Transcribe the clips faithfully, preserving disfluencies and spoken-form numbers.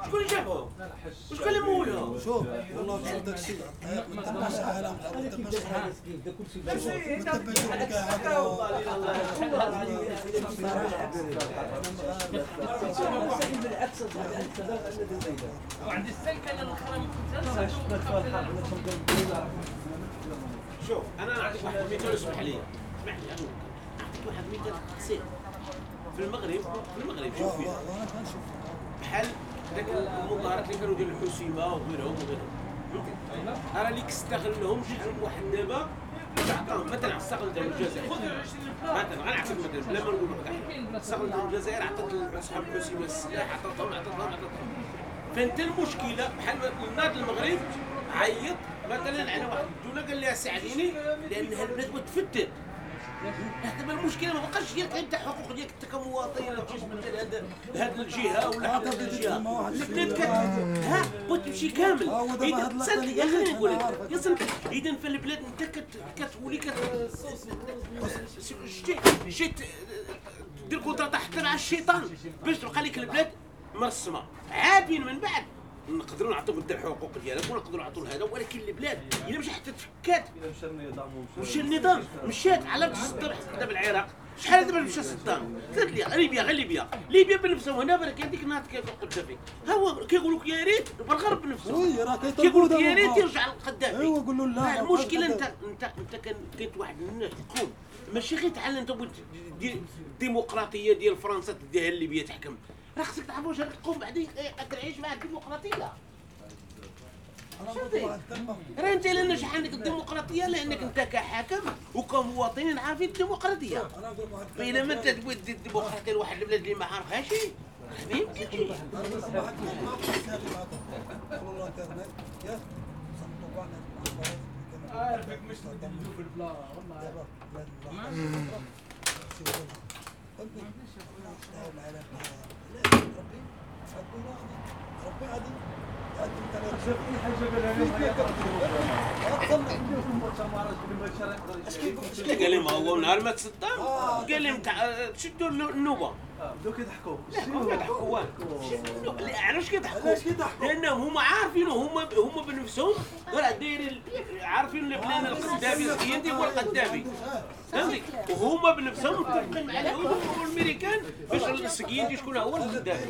شكون اللي جابهم؟ وشكون اللي مولهم؟ شوف والله شوف داك الشيء ما تبعش عالم ما تبعش حاجه ما تبعش كاع هكا وعندي السلك انا الاخرى شوف انا نعطيك واحد المثال اسمح لي اسمح لي نعطيك واحد المثال قصير في المغرب في المغرب شوف فيه بحال داك المظاهرات اللي كانوا ديال الحسيمه وغيرهم وغيرهم فهمتي انا اللي كستغلهم شحال من واحد دابا عطاهم مثلا استغل دابا الجزائر مثلا غنعطيك مثلا بلا ما نقول لك استغل دابا الجزائر عطات اصحاب الحسيمه السلاح عطاتهم عطاتهم عطاتهم فانت المشكله بحال الناض المغرب عيط مثلا على واحد الدوله قال لها ساعديني لان هاد البلاد متفتت دابا المشكله ما بقاش ديالك انت حقوق ديالك انت كمواطن ولا تجي مثلا هاد هاد الجهه ولا هاد الجهه البلاد كت ها بغيت تمشي كامل اذا صدق يا خليني نقول لك يا صدق اذا في البلاد انت كتولي كت شتي جيت دير كونترا حتى مع الشيطان باش تبقى لك البلاد مرسمه عابين من بعد نقدروا نعطيو انت الحقوق ديالك ونقدروا نعطيو هذا ولكن البلاد الا مشى حتى تفكات مشى النظام مشى النظام مشات على صدام دابا العراق شحال دابا مشى صدام ثلاث ليا ليبيا غير ليبيا ليبيا بنفسهم هنا بالك هذيك النهار كيف القذافي ها هو كيقول لك يا ريت بالغرب بنفسهم وي راه كيقول لك يا ريت يرجع القذافي ايوا قول له لا المشكله انت انت انت كان كنت واحد من الناس تقوم ماشي غير تعلم انت الديمقراطيه ديال فرنسا تديها ليبيا تحكم راه خصك تعرف واش تقوم بعدين تعيش مع الديمقراطيه راه انت الا نجح عندك الديمقراطيه لانك انت كحاكم وكمواطنين عارفين الديمقراطيه فاذا ما انت تبغي دير الديمقراطيه لواحد البلاد اللي ما عارفهاش ما يمكنش عارفك مش تشوف البلا والله ربي عادي اش قال لي ما هو نهار ما تصدم قال لي تشدوا النوبه بداو كيضحكوا لا ما يضحكوا لا علاش كيضحكوا لانهم هما عارفين هما هما بنفسهم راه دايرين عارفين بلان القذافي السكيندي هو القذافي فهمتي وهما بنفسهم متفقين مع اليهود والامريكان باش السكيندي شكون هو القذافي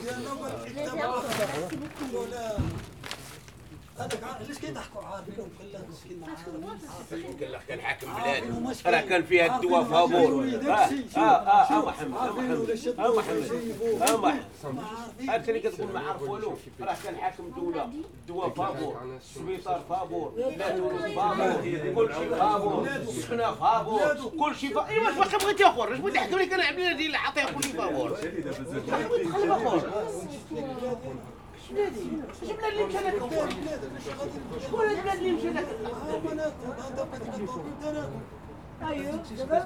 هذاك علاش كيضحكوا عارفينهم كلها مسكين قال لك كان حاكم بلاد راه كان فيها الدواء فابور اه اه اه محمد اه محمد اه محمد اه محمد انت اللي كتقول ما عارف والو راه كان حاكم دوله الدواء فابور السبيطار فابور لا تونس فابور كل شيء فابور سكنه فابور كل شيء فابور ايوا واش باقي بغيتي اخر واش بغيتي تحكي لي كان عبد اللي عطيه كل شيء فابور تخلف اخر شنادي؟ اش بلاد اللي مشى لك اخر؟ شكون البلاد اللي مشى لك؟ ايوه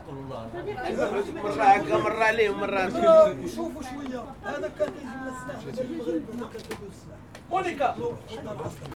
مرة هكا مرة عليه ومرة شوفوا شويه هذا كان كيجي من السلاح المغرب هنا كان كيدوز السلاح مونيكا